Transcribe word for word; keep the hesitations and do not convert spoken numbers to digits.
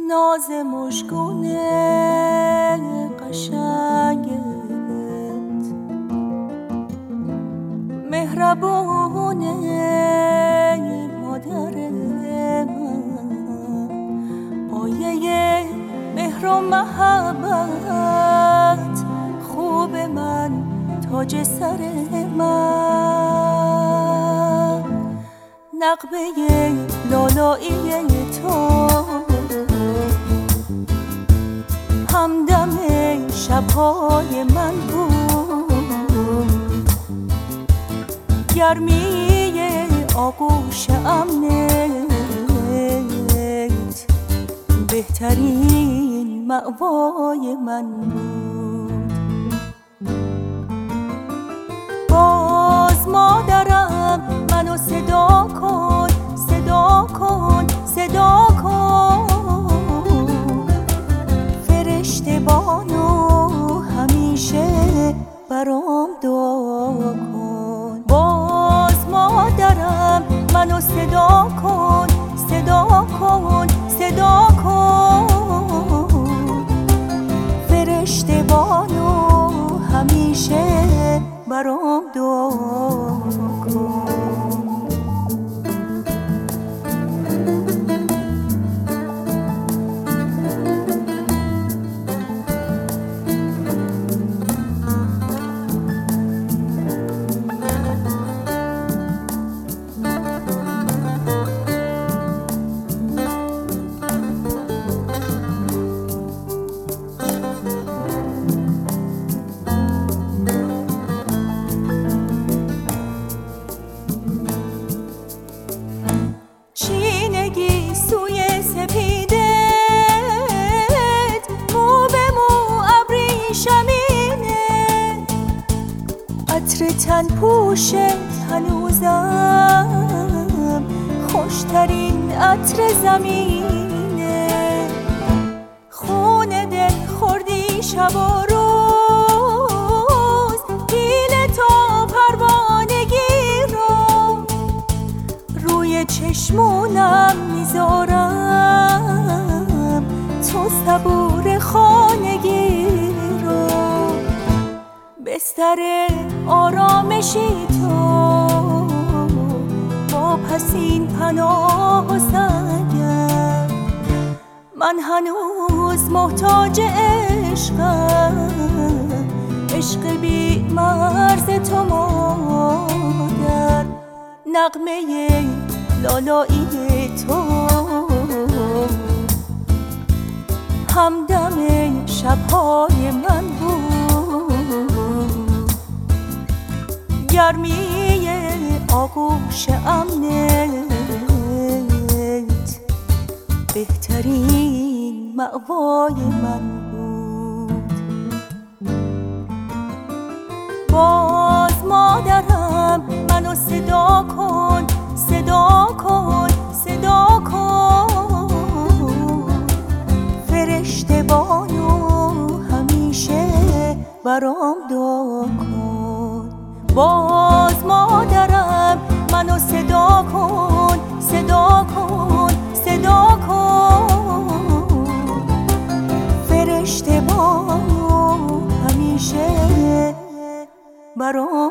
ناز مشکون قشنگت، مهربون مادر من، پایه مهر و محبت، خوب من، تاج سر من، نغمه لالایی تو، همدم شبهای من بود، گرمی آغوش امنت، بهترین مأوای من بود. باز مادرم منو صدا کن، صدا کن، صدا کن، فرشته بانو همیشه برام دعا کن. باز مادرم منو صدا کن، صدا کن، صدا کن، فرشته بانو همیشه برام دعا کن. چینگی سوی سپیدت، مو به مو ابری شمینه، عطر تن پوشت هنوزم خوشترین عطر زمینه، خون دل خوردی شب و روز، دیل تو پروانگی رو روی چشمونم میذارم، تو صبور خانگی رو، بستر آرامشی تو، با پسین پناه و سنگم، من هنوز محتاج عشقم، عشق بی مرز تو مادر، نغمه لالایی تو، همدم شبهای من بود، گرمی آغوش امنت، بهترین مأوای من بود. باز مادرم منو صدا کن، صدا کن، صدا کن، فرشته بانو همیشه برام دعا کن. باز مادرم منو صدا کن، صدا کن، صدا کن، فرشته بانو همیشه برام